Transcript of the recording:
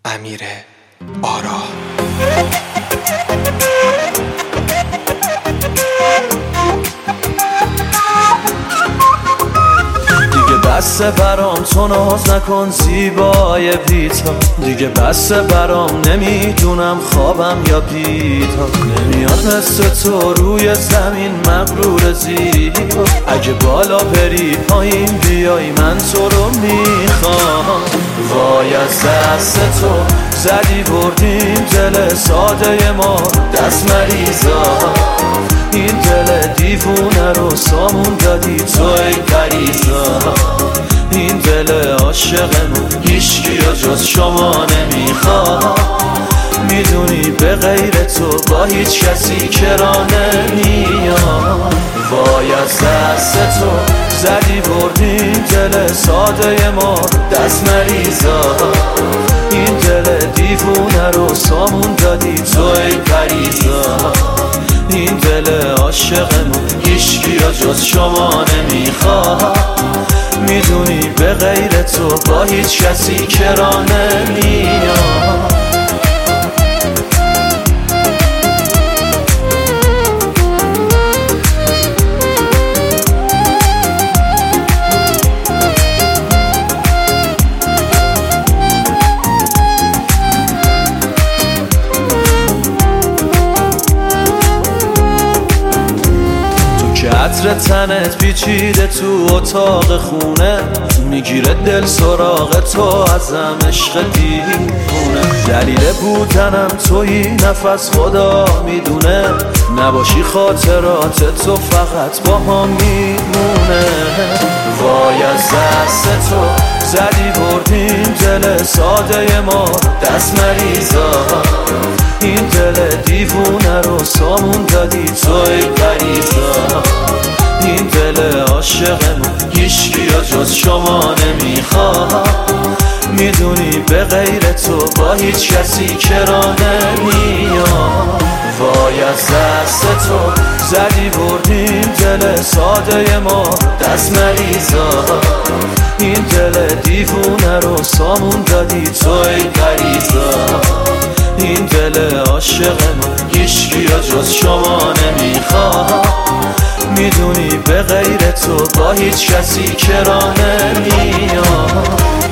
امیر آرا. دیگه بسه برام تو ناز نکن زیبای بیتا، دیگه بسه برام نمیدونم خوابم یا بیتا، نمیاد مثل تو روی زمین مغرور زیبا، اگه بالا بری پایین بیای من تو رو میخوام. وای از دست تو زدی بردیم دل ساده ما دست مریضا، این دل دیوونه رو سامون دادی تو ای پریزا، این دل عاشقمون هیچکی و جز شما نمیخواد، میدونی به غیر تو با هیچ کسی کرا نمیاد. وای از دست تو زدی بردیم دل ساده ما دست مریضا، این دل دیوونه رو سامون دادی تو ای پریزا، این دل عاشقمون هیچکی و جز شما نمیخواد، میدونی به غیر تو با هیچ کسی کرا نمیاد. عطر تنت پیچیده تو اتاق خونه، میگیره دل سراغ تو ازم عشق دیوونه، دلیل بودنم تویی نفس خدا میدونه، نباشی خاطرات تو فقط با هم میمونه. وای از دست تو زدی بردیم دل ساده ما دست مریضا، این دل دیوونه رو سامون دادی تو ای پریزا، این دل عاشقمون هیچکی و جز شما نمیخواد، میدونی به غیر تو با هیچ کسی کرا نمیاد. وای از دست تو زدی بردیم دل ساده ما دست مریضا، این دل دیوونه رو سامون دادی تو ای پریزا، این دل عاشقمون هیچکی و جز شما نمیخواد، میدونی به غیر تو با هیچ کسی کرا نمیاد.